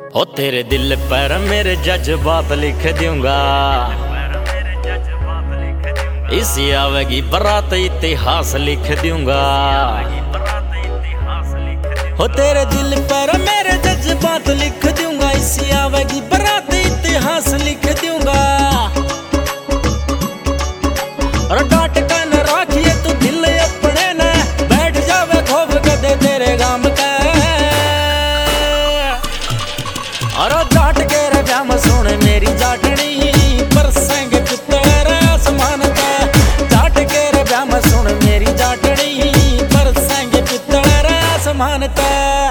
हो तेरे दिल पर मेरे जज्बात लिख दूंगा, इसी आवेगी बारात इतिहास लिख दूंगा। हो तेरे दिल पर मेरे जज्बात लिख दूंगा, इसी आवेगी बारात इतिहास लिख दूंगा। और डांट कर न राखिए तू दिल अपने न, बैठ जावे खौफ कदे तेरे गाम का। और जाट के रब्याम सुन मेरी जाटनी, बरसेंगे पित्तर आसमान का। जाट के रब्याम सुन मेरी जाटनी, बरसेंगे पित्तर आसमान का।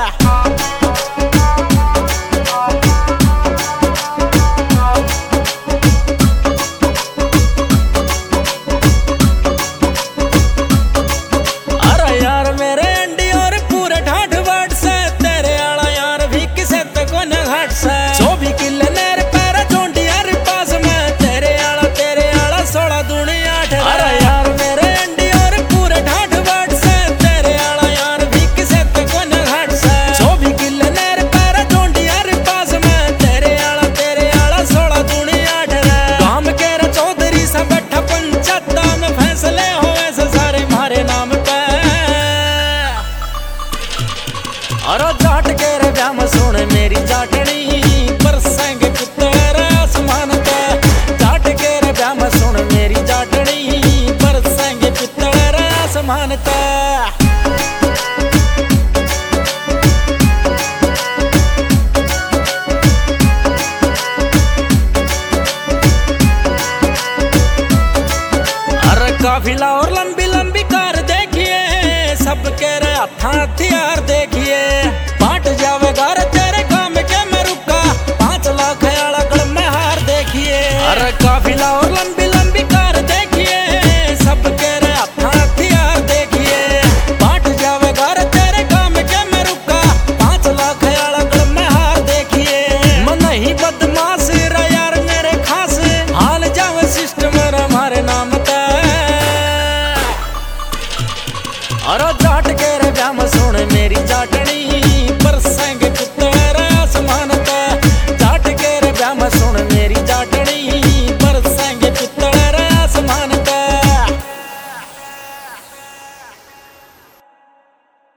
और जाट के रब्याम सुन मेरी जाटनी, बरसेंगे पित्तर आसमान का। जाट के रब्याम सुन मेरी जाटनी, बरसेंगे पित्तर आसमान का। अरे काफिला और लंबी लंबी कार देखिए, सबके हाथ हथियार देखिए।